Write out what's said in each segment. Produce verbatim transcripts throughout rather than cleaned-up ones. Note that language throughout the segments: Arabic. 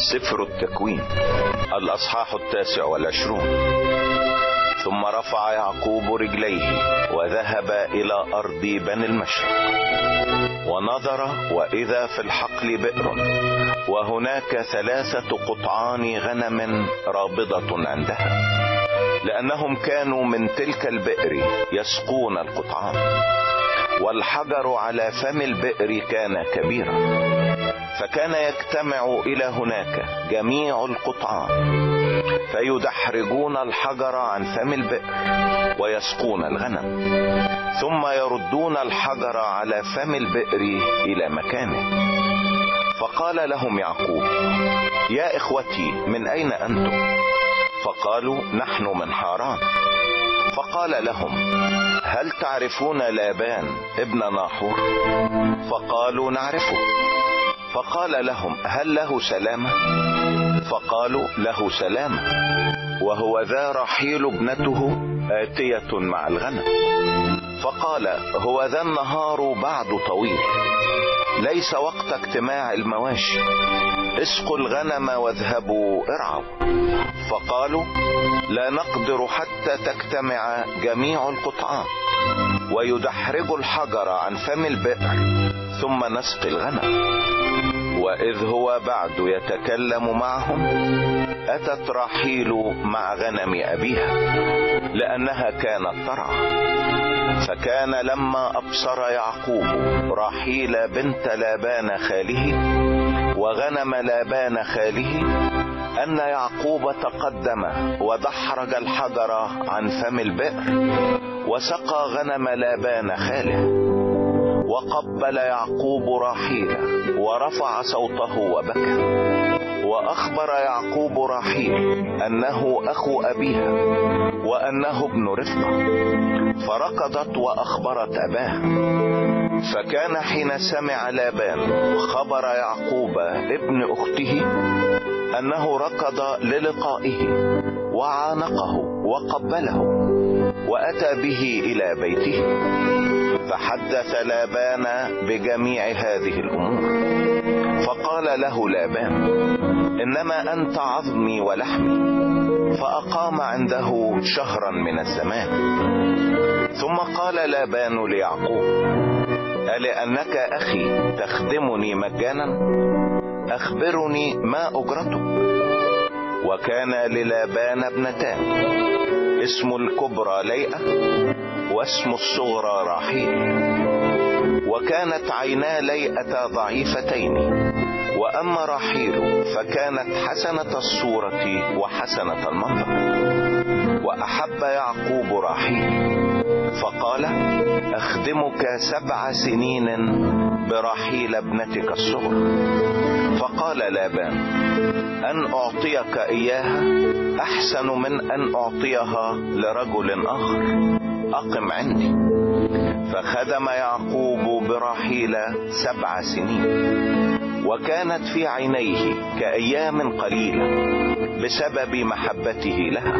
سفر التكوين الأصحاح التاسع والعشرون. ثم رفع يعقوب رجليه وذهب إلى أرض بني المشرق، ونظر وإذا في الحقل بئر، وهناك ثلاثة قطعان غنم رابضة عندها، لأنهم كانوا من تلك البئر يسقون القطعان. والحجر على فم البئر كان كبيرا، فكان يجتمع إلى هناك جميع القطعان، فيدحرجون الحجر عن فم البئر ويسقون الغنم، ثم يردون الحجر على فم البئر إلى مكانه. فقال لهم يعقوب: يا إخوتي، من أين أنتم؟ فقالوا: نحن من حاران. فقال لهم: هل تعرفون لابان ابن ناحور؟ فقالوا: نعرفه. فقال لهم: هل له سلامة؟ فقالوا: له سلامة، وهو ذا رحيل ابنته آتية مع الغنم. فقال: هو ذا النهار بعد طويل، ليس وقت اجتماع المواشي، اسقوا الغنم واذهبوا ارعوا. فقالوا: لا نقدر حتى تجتمع جميع القطعان، ويدحرج الحجر عن فم البئر، ثم نسقي الغنم. وإذ هو بعد يتكلم معهم، أتت راحيل مع غنم أبيها، لأنها كانت ترعى. فكان لما أبصر يعقوب راحيل بنت لابان خاله وغنم لابان خاله أن يعقوب تقدم ودحرج الحجر عن فم البئر وسقى غنم لابان خاله، وقبل يعقوب راحيل ورفع صوته وبكى. وأخبر يعقوب راحيل أنه أخو أبيها وأنه ابن رفقة، فركضت وأخبرت أباها. فكان حين سمع لابان خبر يعقوب ابن أخته أنه ركض للقائه وعانقه وقبله وأتى به إلى بيته، فحدث لابان بجميع هذه الأمور. فقال له لابان: إنما أنت عظمي ولحمي. فأقام عنده شهرا من الزمان. ثم قال لابان ليعقوب: ألأنك أخي تخدمني مجانا؟ أخبرني ما أجرتك. وكان للابان ابنتان، اسم الكبرى ليئة واسم الصغرى راحيل. وكانت عينا ليئة ضعيفتين، وأما راحيل فكانت حسنة الصورة وحسنة المنظر. وأحب يعقوب راحيل، فقال: أخدمك سبع سنين براحيل ابنتك الصغرى. فقال لابان: أن أعطيك إياها أحسن من أن أعطيها لرجل آخر، أقم عندي. فخدم يعقوب براحيل سبع سنين، وكانت في عينيه كأيام قليلة بسبب محبته لها.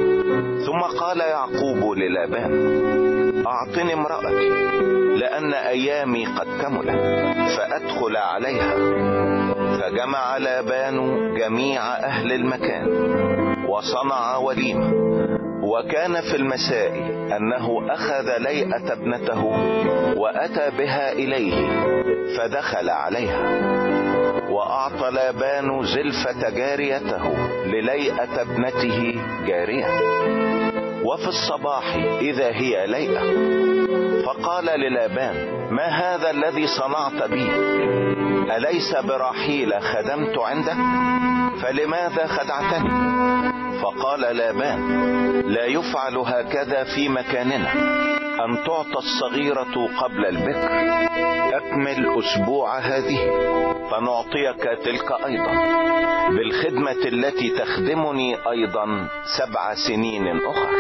ثم قال يعقوب للابان: أعطني امرأتي، لأن أيامي قد كملت، فأدخل عليها. فجمع لابان جميع أهل المكان وصنع وليمة. وكان في المساء أنه أخذ ليئة ابنته وأتى بها إليه، فدخل عليها. وأعطى لابان زلفة جاريته لليئة ابنته جارية. وفي الصباح إذا هي ليئة، فقال للابان: ما هذا الذي صنعت بي؟ أليس براحيل خدمت عندك؟ فلماذا خدعتني؟ فقال لابان: لا يفعل هكذا في مكاننا، أن تعطى الصغيرة قبل البكر. أكمل أسبوع هذه فنعطيك تلك أيضا، بالخدمة التي تخدمني أيضا سبع سنين أخرى.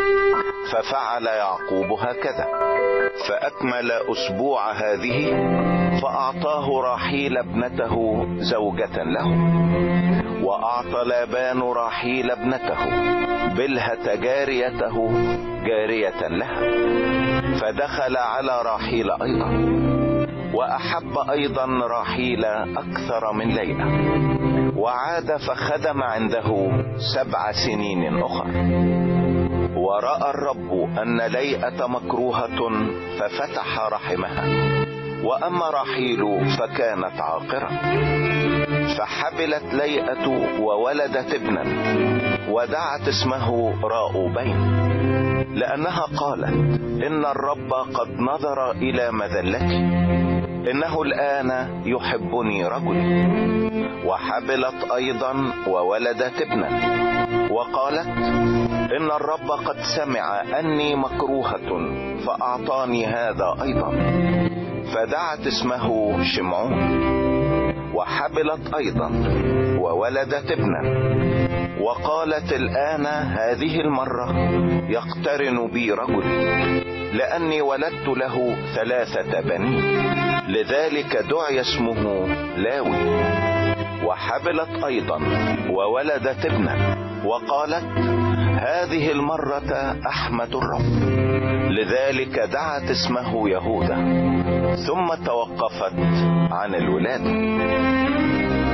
ففعل يعقوب هكذا، فأكمل أسبوع هذه فأعطاه راحيل ابنته زوجة له. وأعطى لابان راحيل ابنته بلهة جاريته جارية لها، فدخل على راحيل أيضا، وأحب أيضا راحيل أكثر من ليئة. وعاد فخدم عنده سبع سنين أخر. ورأى الرب أن ليئة مكروهة ففتح رحمها، وأما رحيل فكانت عاقرة، فحبلت ليئة وولدت ابنا ودعت اسمه راؤوبين، لأنها قالت: إن الرب قد نظر إلى مذلتي، إنه الآن يحبني رجلي. وحبلت أيضا وولدت ابنا وقالت: إن الرب قد سمع أني مكروهة فأعطاني هذا أيضا، فدعت اسمه شمعون. وحبلت أيضا وولدت ابنا وقالت: الآن هذه المرة يقترن بي رجل، لأني ولدت له ثلاثة بنين، لذلك دعي اسمه لاوي. وحبلت أيضا وولدت ابنا وقالت: هذه المرة أحمد الرب، لذلك دعت اسمه يهوذا. ثم توقفت عن الولادة.